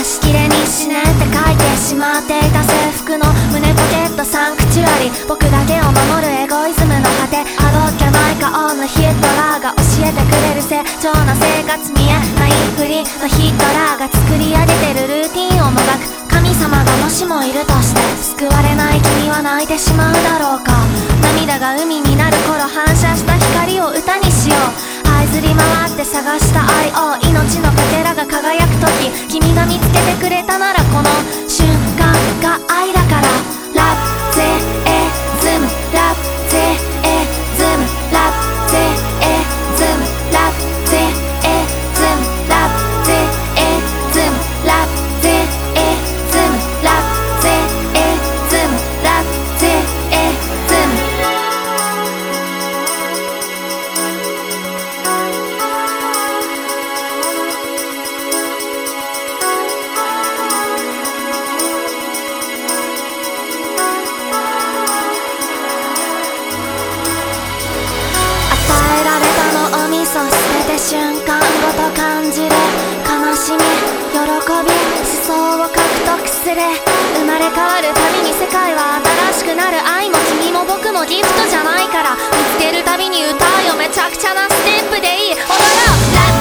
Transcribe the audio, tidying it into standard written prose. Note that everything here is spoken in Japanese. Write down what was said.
しきれに死ねって書いてしまっていた制服の胸ポケットサンクチュアリ、僕だけを守るエゴイズムの果て、あどけない顔のヒットラーが教えてくれる正常な生活、見えないふりのヒットラーが作り上げてるルーティンをもがく。神様がもしもいるとして救われない君は泣いてしまうだろうか。涙が海になる頃反射した光を歌にしよう。這いずり回って探した愛を、命のかけらが輝く時、君が見つけてくれたならこの瞬間が愛だから。ラブゼエズムラブゼエズムラブゼエズムラブゼエズムラブゼエズムラブゼエズムラブゼエズムラブゼエズム。与えられたのを味噌捨てて瞬間ごと感じる悲しみ喜び思想を獲得する。生まれ変わるたびに世界は新しくなる。愛も君も僕もギフトじゃないから、見つけるたびに歌うよ。めちゃくちゃなステップでいい。ほら